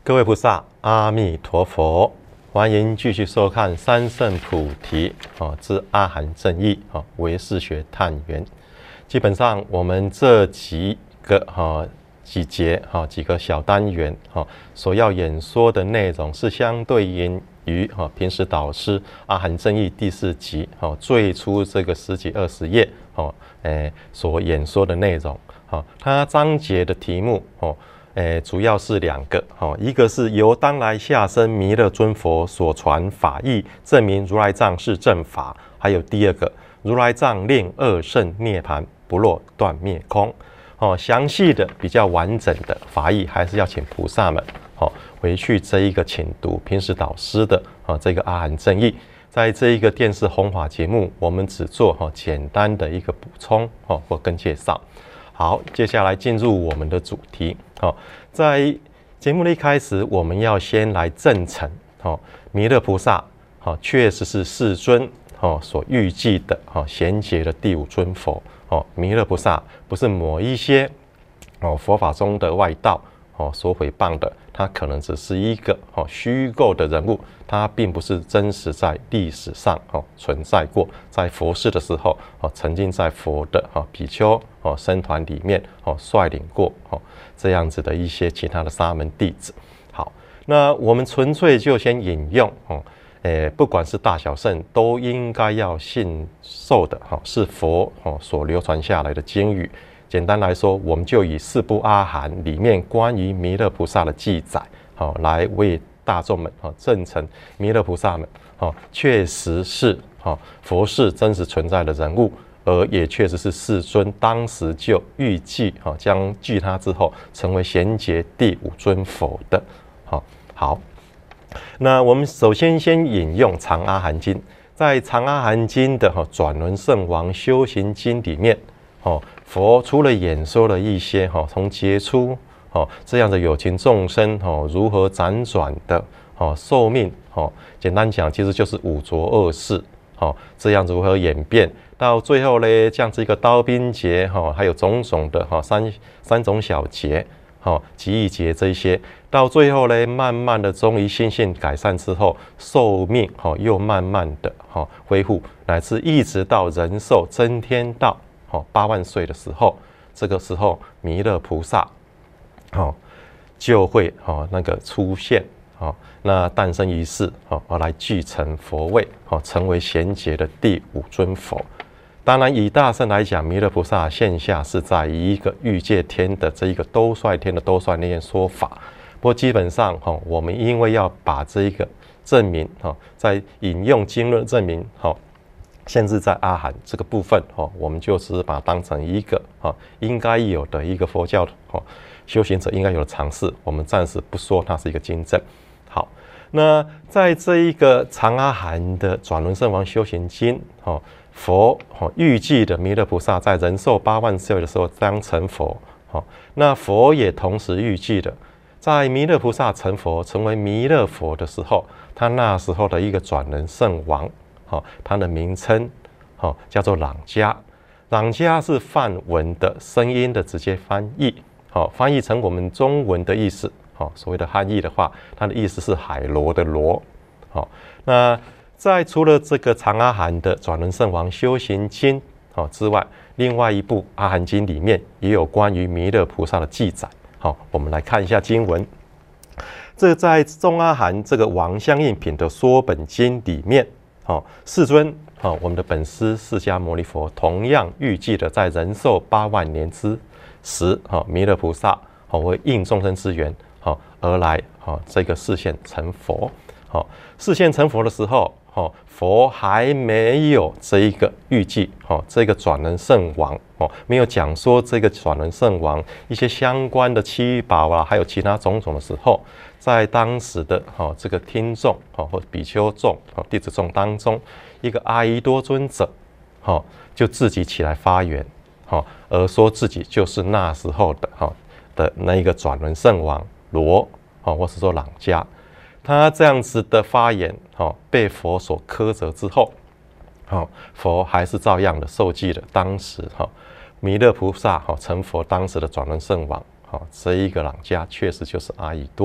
各位菩萨，阿弥陀佛！欢迎继续收看《三圣菩提》之阿含正义唯识学探源。基本上，我们这几节几个小单元所要演说的内容，是相对应于平时导师阿含正义第4集最初这个10几20页所演说的内容。它章节的题目主要是2个，一个是由当来下生弥勒尊佛所传法义，证明如来藏是正法；还有第2个，如来藏令二圣涅槃，不落断灭空。详细的比较完整的法义，还是要请菩萨们回去这一个请读平时导师的这个阿含正义。在这一个电视弘法节目，我们只做简单的一个补充或跟介绍。好，接下来进入我们的主题。在节目的一开始，我们要先来证成弥勒菩萨确实是世尊所预计的贤劫的第5尊佛。弥勒菩萨不是某一些佛法中的外道所诽谤的，他可能只是一个虚构的人物，他并不是真实在历史上存在过，在佛世的时候曾经在佛的比丘僧团里面率领过这样子的一些其他的沙门弟子。好，那我们纯粹就先引用不管是大小圣都应该要信受的是佛所流传下来的经语。简单来说，我们就以4部阿含里面关于弥勒菩萨的记载来为大众们证成弥勒菩萨们确实是佛世真实存在的人物，而也确实是世尊当时就预计将继他之后成为贤劫第5尊佛的。好，那我们首先引用长阿含经，在长阿含经的转轮圣王修行经里面佛除了演说了一些从劫初这样的有情众生如何辗转的寿命简单讲其实就是五浊恶世这样如何演变到最后呢，像这个刀兵劫还有种种的三种小劫极易劫这一些，到最后呢慢慢的终于心性改善之后，寿命又慢慢的恢复，乃至一直到人寿增添到8万岁的时候，这个时候弥勒菩萨就会那个出现那诞生于世而来继承佛位成为贤劫的第5尊佛。当然以大乘来讲，弥勒菩萨现下是在一个欲界天的这一个兜率天的兜率那边说法。不过基本上我们因为要把这一个证明在引用经论证明限制在阿含这个部分我们就是把它当成一个应该有的一个佛教修行者应该有的尝试，我们暂时不说它是一个经证。好，那在这一个长阿含的转轮圣王修行经佛预计的弥勒菩萨在人寿8万岁的时候将成佛那佛也同时预计的在弥勒菩萨成佛成为弥勒佛的时候，他那时候的一个转轮圣王它的名称叫做朗迦。朗迦是梵文的声音的直接翻译翻译成我们中文的意思所谓的汉译的话，它的意思是海螺的螺那在除了这个长阿含的转轮圣王修行经之外，另外一部阿含经里面也有关于弥勒菩萨的记载。我们来看一下经文。这在中阿含这个王相应品的说本经里面世尊我们的本师释迦牟尼佛同样预计的在人寿8万年之时弥勒菩萨会应众生之缘而来这个示现成佛。示现成佛的时候佛还没有这一个预计这个转轮圣王没有讲说这个转轮圣王一些相关的七宝还有其他种种的时候，在当时的这个听众或比丘众弟子众当中，一个阿逸多尊者就自己起来发言而说自己就是那时候的那一个转轮圣王罗或是说朗迦。他这样子的发言被佛所苛责之后佛还是照样的受记了当时弥勒菩萨成佛当时的转轮圣王这一个朗迦确实就是阿逸多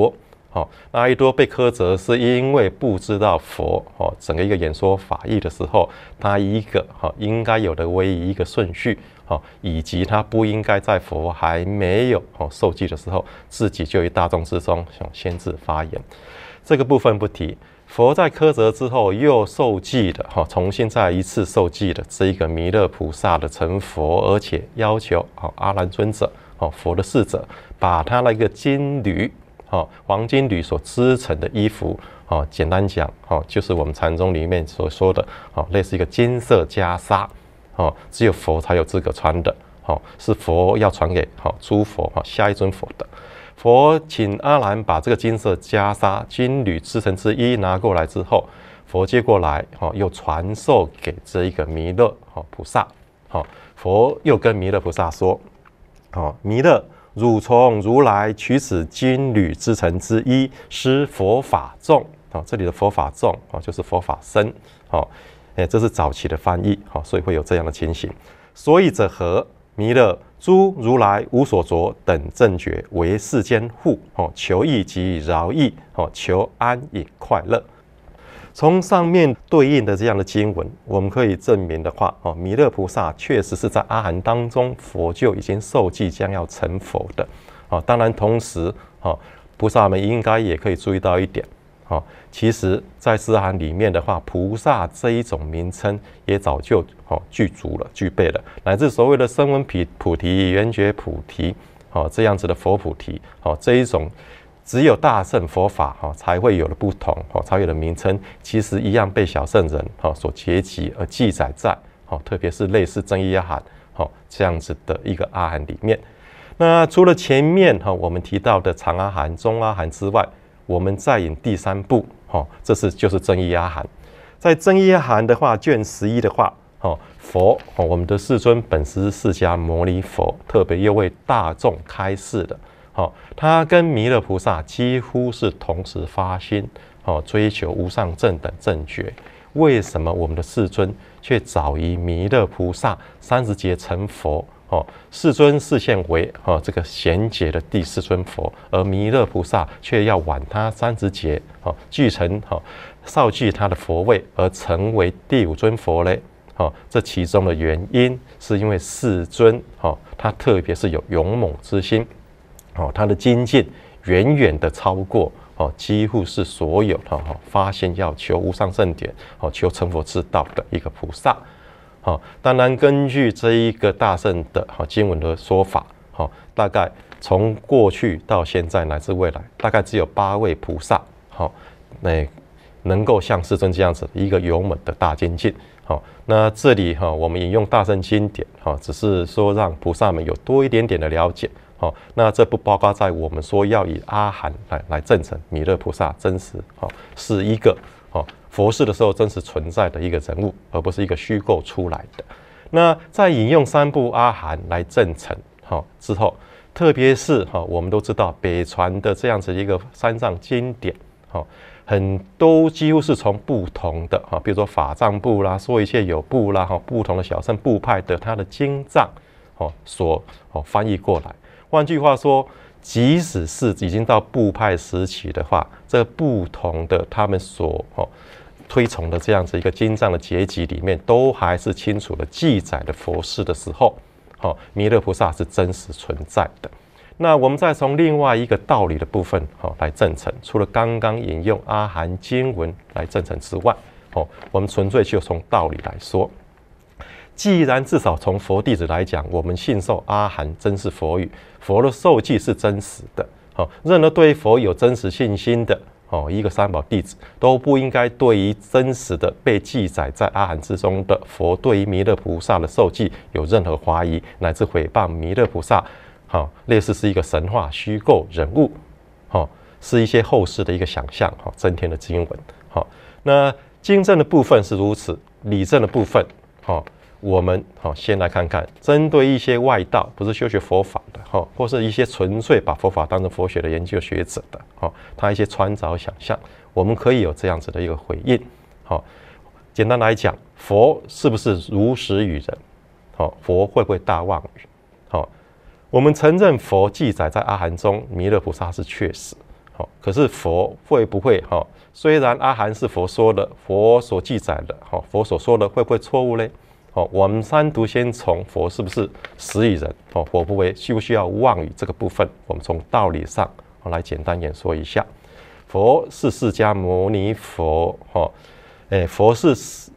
那阿逸多被苛责是因为不知道佛整个一个演说法义的时候，他一个应该有的唯一一个顺序，以及他不应该在佛还没有受记的时候，自己就于大众之中先自发言。这个部分不提。佛在苛责之后又受记的重新再一次受记的这一个弥勒菩萨的成佛，而且要求阿难尊者佛的侍者把他那个金缕黄金缕所织成的衣服简单讲就是我们禅宗里面所说的类似一个金色袈裟只有佛才有资格穿的是佛要传给诸佛下一尊佛的。佛请阿难把这个金色袈裟金缕织成之衣拿过来之后，佛接过来又传授给这一个弥勒菩萨。佛又跟弥勒菩萨说弥勒，汝从如来取此金缕织成之衣，施佛法众。这里的佛法众就是佛法僧。这是早期的翻译，所以会有这样的情形。所以者何？弥勒，诸如来无所着等正觉，为世间护，求益及饶益，求安隐快乐。从上面对应的这样的经文，我们可以证明的话，弥勒菩萨确实是在阿含当中，佛就已经受记将要成佛的。当然，同时菩萨们应该也可以注意到一点。其实，在四阿含里面的话，菩萨这一种名称也早就具足了、具备了，乃至所谓的声闻菩提、缘觉菩提，这样子的佛菩提，这一种只有大乘佛法才会有的不同，才有的名称，其实一样被小乘人所结集而记载在特别是类似增一阿含这样子的一个阿含里面。那除了前面我们提到的长阿含、中阿含之外，我们再引第三部，这就是增一阿含。在增一阿含的话，卷11的话，佛我们的世尊本师释迦牟尼佛，特别又为大众开示的，他跟弥勒菩萨几乎是同时发心，追求无上正等正觉。为什么我们的世尊却早于弥勒菩萨30劫成佛？世尊示现为这个贤劫的第4尊佛，而弥勒菩萨却要晚他30劫，继承少具他的佛位而成为第5尊佛嘞。这其中的原因是因为世尊他特别是有勇猛之心，他的精进远远的超过几乎是所有发现要求无上正典求成佛之道的一个菩萨。当然，根据这一个大乘的经文的说法，大概从过去到现在乃至未来，大概只有8位菩萨，能够像世尊这样子一个勇猛的大精进。那这里我们引用大乘经典，只是说让菩萨们有多一点点的了解。那这不包括在我们说要以阿含来证成弥勒菩萨真实是一个佛世的时候真实存在的一个人物，而不是一个虚构出来的。那在引用3部阿含来证成之后，特别是我们都知道北传的这样子一个三藏经典，很多几乎是从不同的比如说法藏部啦、说一切有部啦不同的小乘部派的它的经藏所翻译过来。换句话说，即使是已经到部派时期的话，这不同的他们所推崇的这样子一个经藏的结集里面，都还是清楚的记载的佛事的时候，弥勒菩萨是真实存在的。那我们再从另外一个道理的部分来证成，除了刚刚引用阿含经文来证成之外，我们纯粹就从道理来说。既然至少从佛弟子来讲，我们信受阿含真是佛语，佛的受记是真实的，任何对佛有真实信心的一个三宝弟子，都不应该对于真实的被记载在阿含之中的佛对于弥勒菩萨的受记有任何怀疑，乃至诽谤弥勒菩萨，类似是一个神话虚构人物，是一些后世的一个想象，增添的经文。那经证的部分是如此，理证的部分，我们先来看看，针对一些外道，不是修学佛法的，或是一些纯粹把佛法当成佛学的研究学者的，他一些穿着想象，我们可以有这样子的一个回应。简单来讲，佛是不是如实与人？佛会不会大妄语？我们承认佛记载在阿含中，弥勒菩萨是确实。 可是佛会不会虽然阿含是佛说的，佛所记载的，佛所说的会不会错误呢？我们三读先从佛是不是实以人，佛不会需不需要妄语这个部分，我们从道理上来简单演说一下。佛是释迦牟尼佛，佛是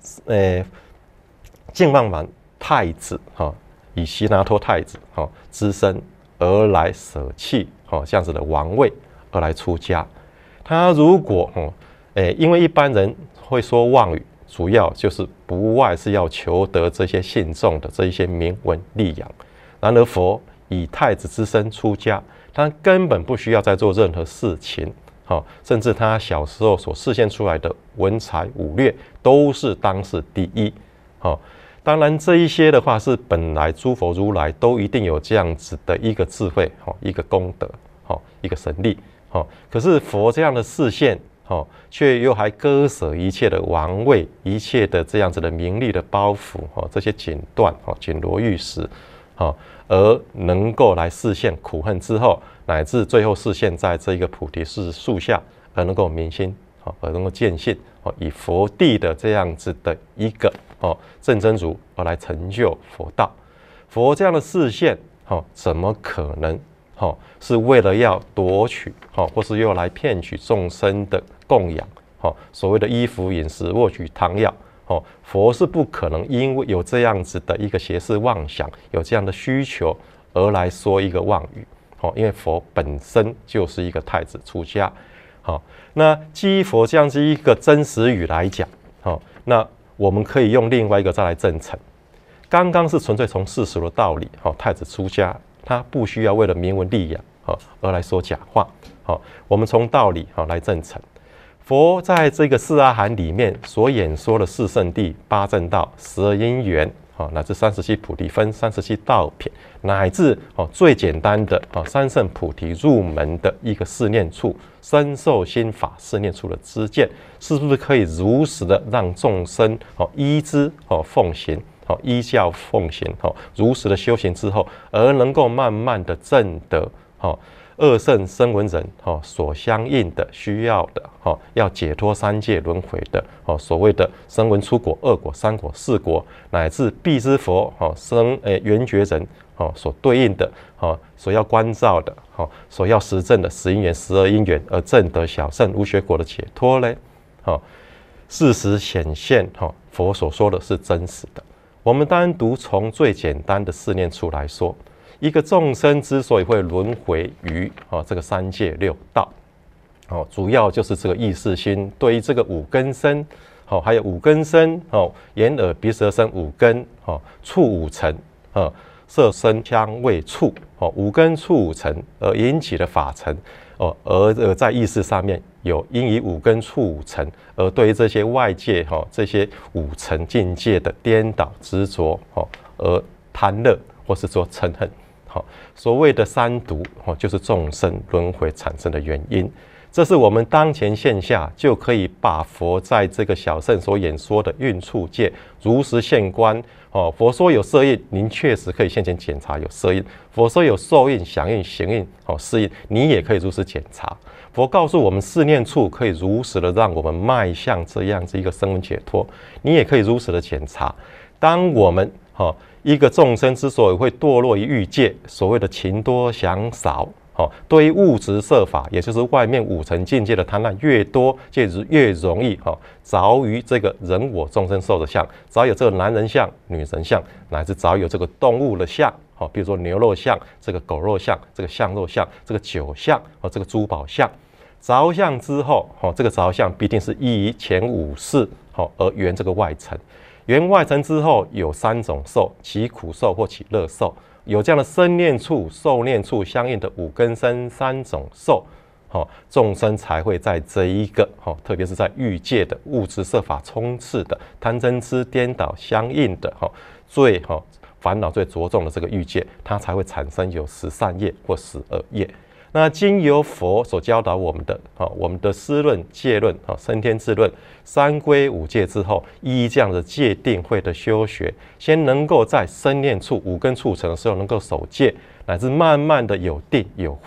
净饭王太子，以悉拿多太子之身而来舍弃这样子的王位而来出家。他如果因为一般人会说妄语，主要就是不外是要求得这些信众的这一些名闻利养。然而佛以太子之身出家，他根本不需要再做任何事情，甚至他小时候所示现出来的文才武略都是当世第一。当然这一些的话是本来诸佛如来都一定有这样子的一个智慧，一个功德，一个神力。可是佛这样的示现，却又还割舍一切的王位，一切的这样子的名利的包袱，这些锦缎，锦罗玉石，而能够来示现苦恨之后，乃至最后示现在这一个菩提树下，而能够明心，而能够见性，以佛地的这样子的一个正真如而来成就佛道。佛这样的示现，怎么可能是为了要夺取或是又来骗取众生的供养，所谓的衣服饮食卧具汤药，佛是不可能因为有这样子的一个邪视妄想，有这样的需求而来说一个妄语，因为佛本身就是一个太子出家。那基于佛这样子一个真实语来讲，那我们可以用另外一个再来证成。刚刚是纯粹从世俗的道理，太子出家他不需要为了名闻利养而来说假话。我们从道理来证成。佛在这个四阿含里面所演说的四圣谛、八正道、12因缘，乃至37菩提分、37道品，乃至最简单的三圣菩提入门的一个四念处、身受心法四念处的知见，是不是可以如实的让众生依之奉行？依教奉行，如实的修行之后，而能够慢慢的证得二圣声闻人所相应的需要的要解脱三界轮回的所谓的声闻出果、二果、三果、四果，乃至必知佛缘觉人所对应的所要关照的所要实证的10因缘、12因缘，而证得小圣无学果的解脱呢？事实显现佛所说的是真实的。我们单独从最简单的四念处来说，一个众生之所以会轮回于这个三界六道，主要就是这个意识心对于这个五根身，还有五根身眼耳鼻舌身五根触五尘色声香味触五根触五尘而引起的法尘，而在意识上面有因以五根触五尘而对于这些外界这些五尘境界的颠倒执着而贪乐或是说嗔恨。所谓的三毒就是众生轮回产生的原因。这是我们当前现下就可以把佛在这个小圣所演说的运处界如实现观。佛说有色印，您确实可以现前检查有色印；佛说有受印、想印、行印、识印，你也可以如实检查。佛告诉我们四念处可以如实的让我们迈向这样子一个声闻解脱，你也可以如实的检查。当我们一个众生之所以会堕落于欲界，所谓的情多想少，对于物质色法，也就是外面五尘境界的贪婪越多，就越容易着于这个人我众生受的相，早有这个男人相、女人相，乃至早有这个动物的相，比如说牛肉相、这个狗肉相、这个象肉相、这个酒相、这个珠宝相。着相之后，这个着相必定是依于前五识而缘这个外尘。缘外尘之后有三种受，其苦受或其乐受。有这样的生念处、受念处相应的五根身三种受，众生才会在这一个特别是在欲界的物质色法充斥的贪嗔痴颠倒相应的最烦恼最着重的这个欲界，它才会产生有13业或12业。那经由佛所教导我们的我们的思论、戒论、升天智论、三归五戒之后，依这样的戒定慧的修学，先能够在生念处、五根处成的时候能够守戒，乃至慢慢的有定有慧，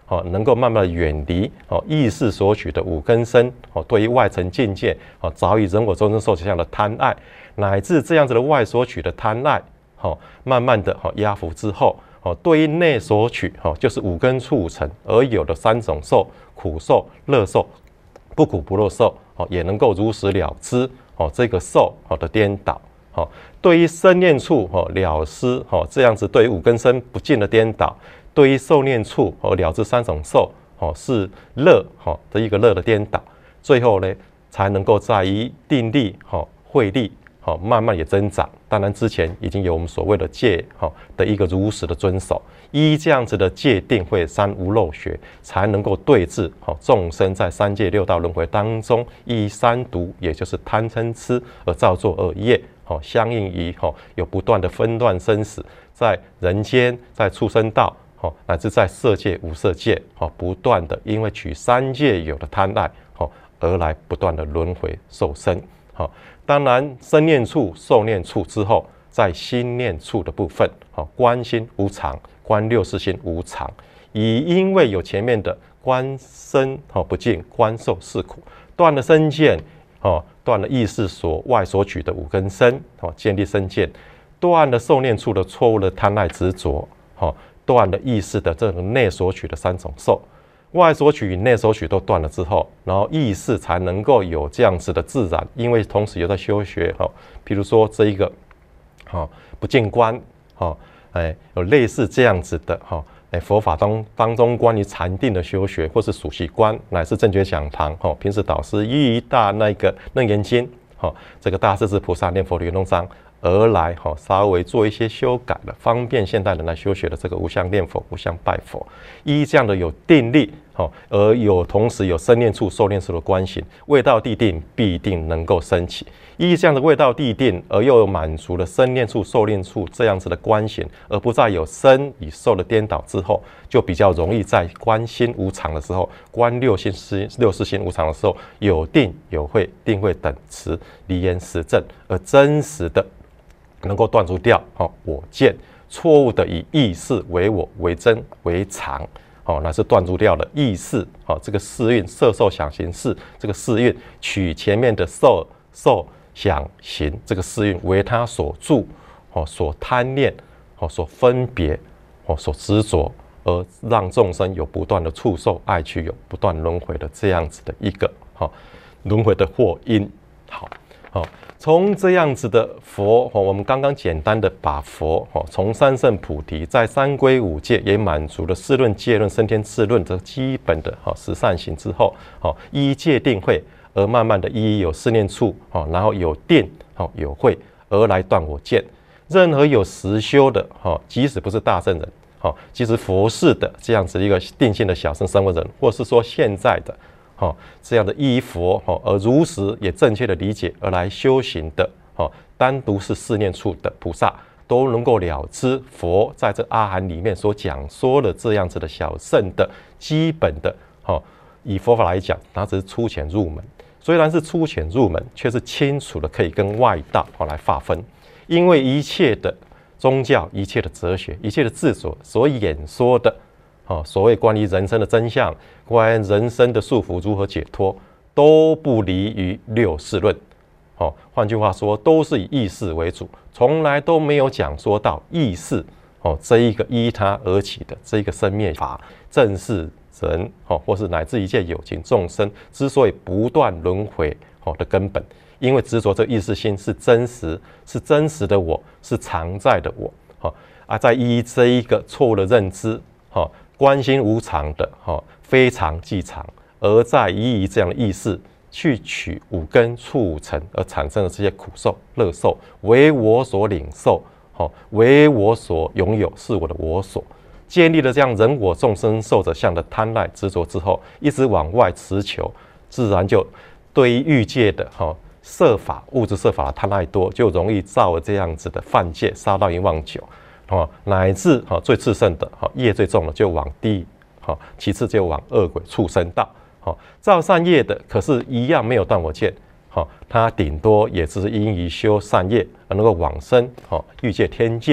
能够慢慢的远离意识所取的五根身，对于外层境界早已人我众生受取相的贪爱，乃至这样子的外所取的贪爱，慢慢的压服之后，对于内所取，就是五根促成而有的三种受，苦受、乐受、不苦不乐受，也能够如实了知这个受的颠倒。对于身念处了知这样子对于五根身不净的颠倒，对于受念处了知三种受是乐的一个乐的颠倒，最后呢才能够在于定力慧力慢慢也增长。当然之前已经有我们所谓的戒的一个如实的遵守，依这样子的戒定慧三无漏学，才能够对治众生在三界六道轮回当中依三毒，也就是贪嗔痴而造作恶业，相应于有不断的分段生死，在人间，在畜生道，乃至在色界、无色界，不断的因为取三界有的贪爱，而来不断的轮回受生。当然身念处、受念处之后，在心念处的部分，观心无常，观六识心无常，已因为有前面的观身不净，观受是苦，断了身见，断了意识所外所取的五根身，建立身见，断了受念处的错误的贪爱执着，断了意识的这种内所取的三种受，外所取与内所取都断了之后，然后意识才能够有这样子的自然，因为同时有在修学，譬如说这一个不净观，有类似这样子的佛法当中关于禅定的修学，或是属息观，乃至正觉讲堂，平时导师依大那个楞严经，这个大势至菩萨念佛圆通章而来，稍微做一些修改了，方便现代人来修学的这个无相念佛、无相拜佛，依这样的有定力，而有同时有身念处、受念处的观行，未到地定必定能够升起。依这样的未到地定，而又满足了身念处、受念处这样子的观行，而不再有身与受的颠倒之后，就比较容易在观心无常的时候，观六识心无常的时候，有定有慧，定慧等持离言实证，而真实的能够断除掉我见，错误的以意识为我、为真、为常，那是断除掉了意识这个四蕴色受想行识这个四蕴，取前面的受想行这个四蕴为他所住，所贪恋，所分别，所执着，而让众生有不断的触受爱取有不断轮回的这样子的一个轮回的祸因。从这样子的佛，我们刚刚简单的把佛从三圣菩提，在三归五戒也满足了四论、戒论、升天智论这基本的十善行之后，依戒定慧，而慢慢的依有四念处，然后有定有慧，而来断我见。任何有实修的，即使不是大圣人，即使佛事的这样子一个定性的小乘声闻人，或是说现在的这样的依佛而如实也正确的理解而来修行的，单独是四念处的菩萨，都能够了知佛在这阿含里面所讲说的这样子的小乘的基本的，以佛法来讲，它只是粗浅入门。虽然是粗浅入门，却是清楚的可以跟外道来划分，因为一切的宗教、一切的哲学、一切的智所演说的，所谓关于人生的真相，关于人生的束缚如何解脱，都不离于六识论。换句话说，都是以意识为主，从来都没有讲说到意识这一个依它而起的这一个生灭法，正是人或是乃至一切有情众生之所以不断轮回的根本，因为执着这个意识心是真实的我，是常在的我，在依这一个错误的认知，观心无常的非常即常，而在依于这样的意识去取五根促成而产生的这些苦受、乐受，为我所领受，为我所拥有，是我的我所。建立了这样人我众生受者相的贪爱执着之后，一直往外持求，自然就对于欲界的色法、物质色法的贪爱多，就容易造了这样子的犯戒、杀盗淫妄酒，乃至最炽盛的业最重的就往地狱，其次就往恶鬼畜生道。造善业的可是一样没有断我见，他顶多也只是因于修善业而能够往生欲界、天界，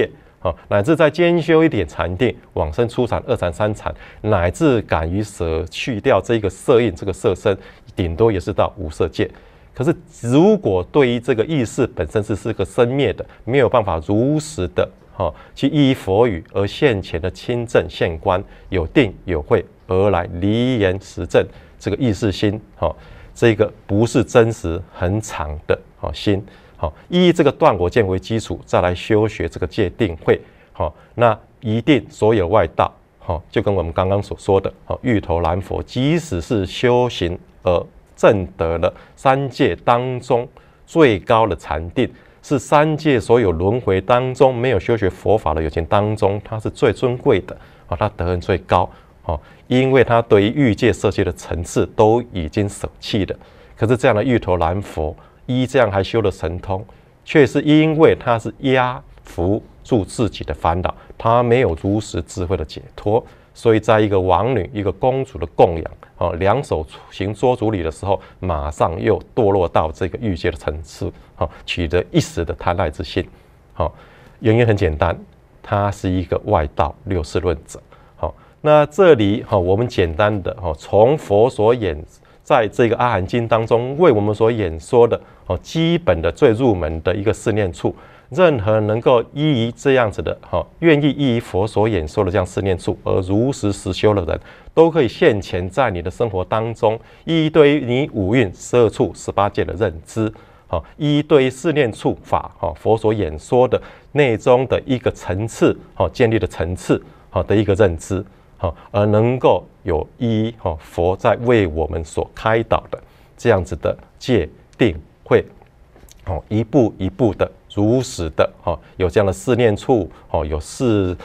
乃至再兼修一点禅定，往生初禅、二禅、三禅，乃至敢于舍去掉这个色印、这个色身，顶多也是到无色界。可是，如果对于这个意识本身是个生灭的，没有办法如实的去依佛语而现前的亲证现观，有定有慧而来离言实证，这个意识心，这个不是真实很长的心。依这个断我见为基础，再来修学这个戒定慧，那一定所有外道，就跟我们刚刚所说的，芋头蓝佛，即使是修行而证得了三界当中最高的禅定，是三界所有轮回当中没有修学佛法的有情当中，它是最尊贵的，它德恩最高，因为它对于欲界色界的层次都已经舍弃了。可是这样的芋头蓝佛，依这样还修了神通，却是因为他是压服住自己的烦恼，他没有如实智慧的解脱，所以在一个王女、一个公主的供养，两手行捉足礼的时候，马上又堕落到这个欲界的层次，取得一时的贪爱之心。原因很简单，他是一个外道六世论者。那这里我们简单的从佛所演在这个阿含经当中为我们所演说的基本的最入门的一个四念处，任何能够依于这样子的愿意依于佛所演说的这样四念处而如实实修的人，都可以现前在你的生活当中，依对于你五蕴、12处、18界的认知，依对于四念处法佛所演说的内中的一个层次建立的层次的一个认知，而能够有依佛在为我们所开导的这样子的戒定慧，一步一步的如实的有这样的四念处，有四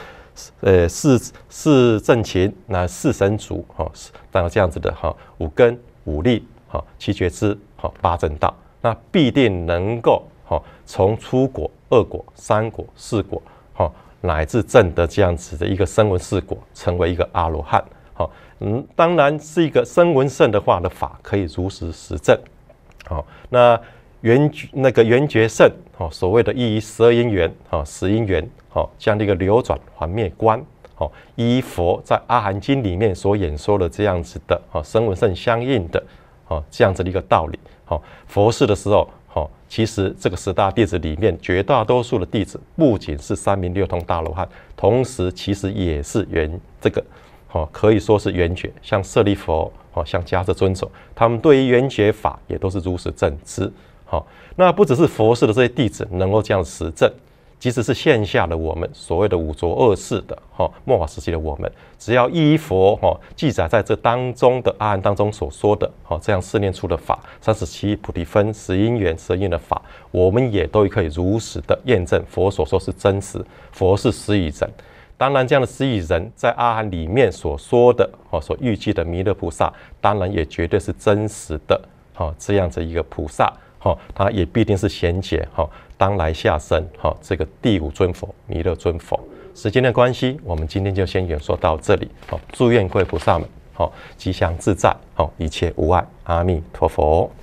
正勤，那四神足，当然这样子的五根五力，七觉支，八正道，那必定能够从初果、二果、三果、四果，乃至证得这样子的一个声闻四果，成为一个阿罗汉。当然是一个声闻乘的话的法，可以如实实证。那缘觉乘，所谓的依12因缘、10因缘，将这个流转还灭观，依佛在阿含经里面所演说的这样子的声闻乘相应的这样子的一个道理。佛事的时候，其实这个10大弟子里面，绝大多数的弟子不仅是三明六通大罗汉，同时其实也是可以说是缘觉，像舍利佛，像迦叶尊者，他们对于缘觉法也都是如实证知。那不只是佛事的这些弟子能够这样实证，即使是线下的我们，所谓的五浊恶世的末法时期的我们，只要依佛记载在这当中的阿含当中所说的这样四念处的法，37菩提分、10因缘、12因的法，我们也都可以如实的验证佛所说是真实，佛是实以人。当然，这样的实以人在阿含里面所说的所预计的弥勒菩萨，当然也绝对是真实的这样子一个菩萨，他也必定是贤解当来下生这个第5尊佛弥勒尊佛。时间的关系，我们今天就先演说到这里。祝愿各位菩萨们吉祥自在，一切无碍。阿弥陀佛。